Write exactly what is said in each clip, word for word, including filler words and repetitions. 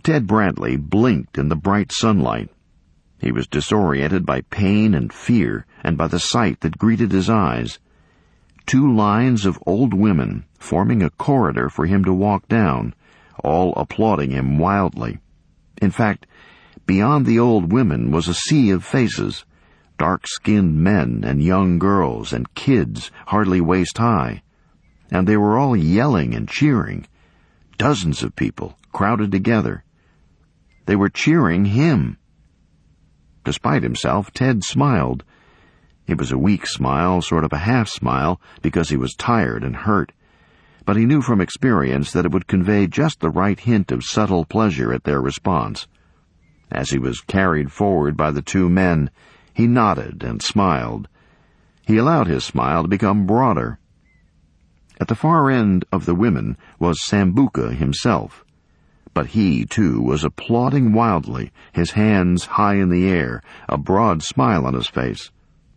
Ted Bradley blinked in the bright sunlight. He was disoriented by pain and fear and by the sight that greeted his eyes. Two lines of old women forming a corridor for him to walk down, all applauding him wildly. In fact, beyond the old women was a sea of faces, dark-skinned men and young girls and kids hardly waist-high. And they were all yelling and cheering. Dozens of people crowded together. They were cheering him. Despite himself, Ted smiled. It was a weak smile, sort of a half-smile, because he was tired and hurt. But he knew from experience that it would convey just the right hint of subtle pleasure at their response. As he was carried forward by the two men, he nodded and smiled. He allowed his smile to become broader. At the far end of the women was Sambuca himself. But he, too, was applauding wildly, his hands high in the air, a broad smile on his face.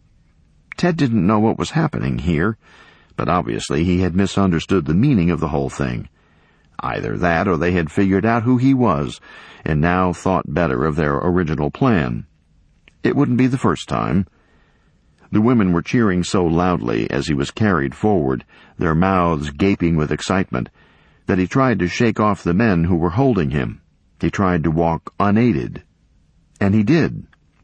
Ted didn't know what was happening here, but obviously he had misunderstood the meaning of the whole thing. Either that or they had figured out who he was, and now thought better of their original plan. It wouldn't be the first time. The women were cheering so loudly as he was carried forward, their mouths gaping with excitement, that he tried to shake off the men who were holding him. He tried to walk unaided. And he did.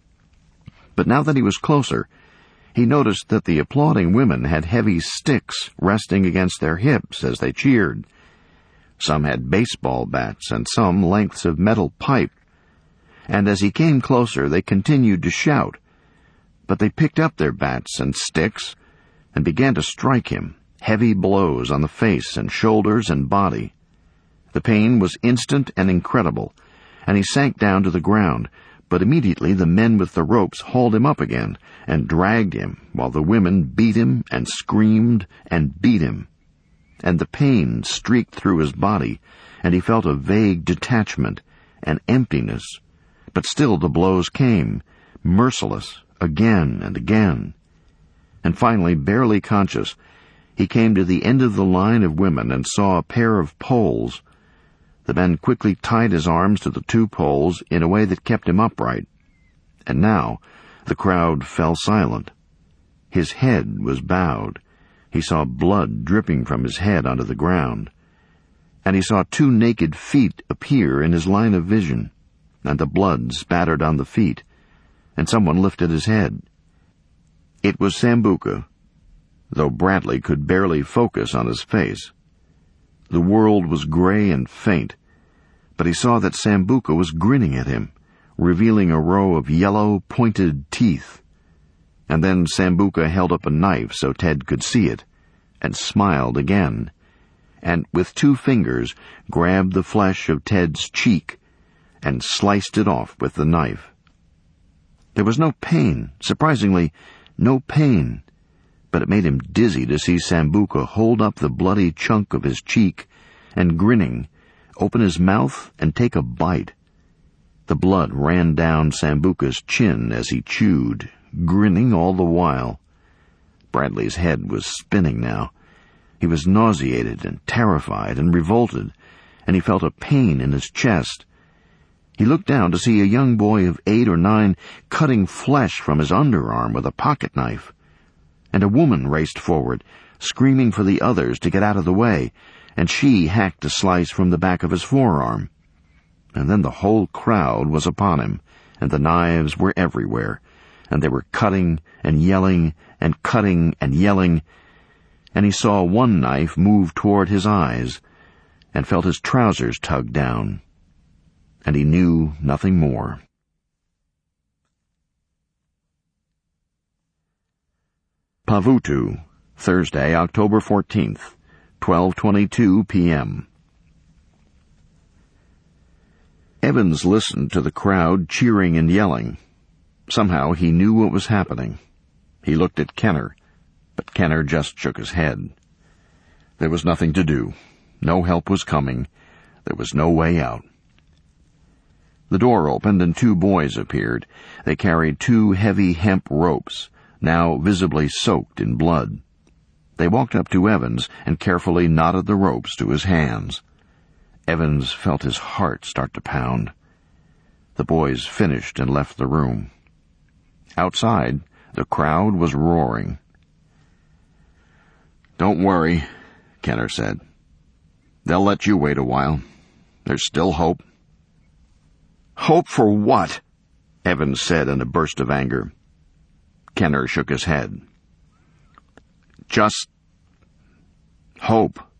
But now that he was closer, he noticed that the applauding women had heavy sticks resting against their hips as they cheered. Some had baseball bats and some lengths of metal pipe. And as he came closer, they continued to shout. But they picked up their bats and sticks and began to strike him, heavy blows on the face and shoulders and body. The pain was instant and incredible, and he sank down to the ground, but immediately the men with the ropes hauled him up again and dragged him, while the women beat him and screamed and beat him. And the pain streaked through his body, and he felt a vague detachment, an emptiness. But still the blows came, merciless, again and again. And finally, barely conscious, he came to the end of the line of women and saw a pair of poles. The men quickly tied his arms to the two poles in a way that kept him upright. And now the crowd fell silent. His head was bowed. He saw blood dripping from his head onto the ground. And he saw two naked feet appear in his line of vision, and the blood spattered on the feet, and someone lifted his head. It was Sambuca, though Bradley could barely focus on his face. The world was gray and faint, but he saw that Sambuca was grinning at him, revealing a row of yellow, pointed teeth. And then Sambuca held up a knife so Ted could see it, and smiled again, and with two fingers grabbed the flesh of Ted's cheek and sliced it off with the knife. There was no pain, surprisingly, no pain, but it made him dizzy to see Sambuca hold up the bloody chunk of his cheek and, grinning, open his mouth and take a bite. The blood ran down Sambuca's chin as he chewed, grinning all the while. Bradley's head was spinning now. He was nauseated and terrified and revolted, and he felt a pain in his chest. He looked down to see a young boy of eight or nine cutting flesh from his underarm with a pocket knife. And a woman raced forward, screaming for the others to get out of the way, and she hacked a slice from the back of his forearm. And then the whole crowd was upon him, and the knives were everywhere, and they were cutting and yelling and cutting and yelling, and he saw one knife move toward his eyes, and felt his trousers tugged down. And he knew nothing more. Pavutu, Thursday, October fourteenth, twelve twenty-two p.m. Evans listened to the crowd cheering and yelling. Somehow he knew what was happening. He looked at Kenner, but Kenner just shook his head. There was nothing to do. No help was coming. There was no way out. The door opened and two boys appeared. They carried two heavy hemp ropes, now visibly soaked in blood. They walked up to Evans and carefully knotted the ropes to his hands. Evans felt his heart start to pound. The boys finished and left the room. Outside, the crowd was roaring. "Don't worry," Kenner said. "They'll let you wait a while. There's still hope." "Hope for what?" Evans said in a burst of anger. Kenner shook his head. "Just hope."